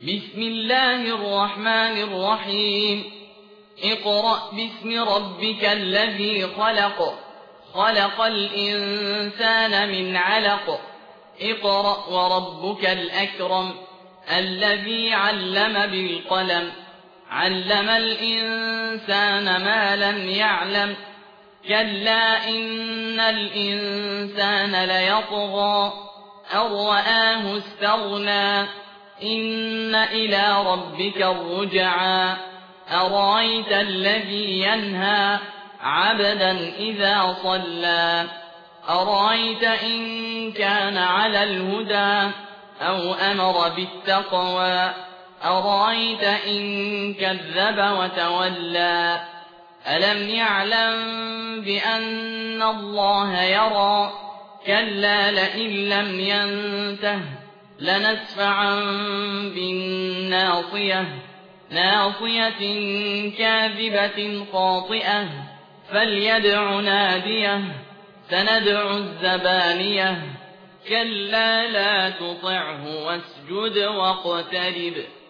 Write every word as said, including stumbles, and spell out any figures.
بسم الله الرحمن الرحيم اقرأ باسم ربك الذي خلق خلق الإنسان من علق اقرأ وربك الأكرم الذي علم بالقلم علم الإنسان ما لم يعلم كلا إن الإنسان ليطغى أن رآه استغنى إن إلى ربك الرجعى أرأيت الذي ينهى عبدا إذا صلى أرأيت إن كان على الهدى أو أمر بالتقوى أرأيت إن كذب وتولى ألم يعلم بأن الله يرى كلا لئن لم ينته لنسفعا بالناصية ناصية كاذبة خاطئة فليدع ناديه سندع الزبانية كلا لا تطعه واسجد واقترب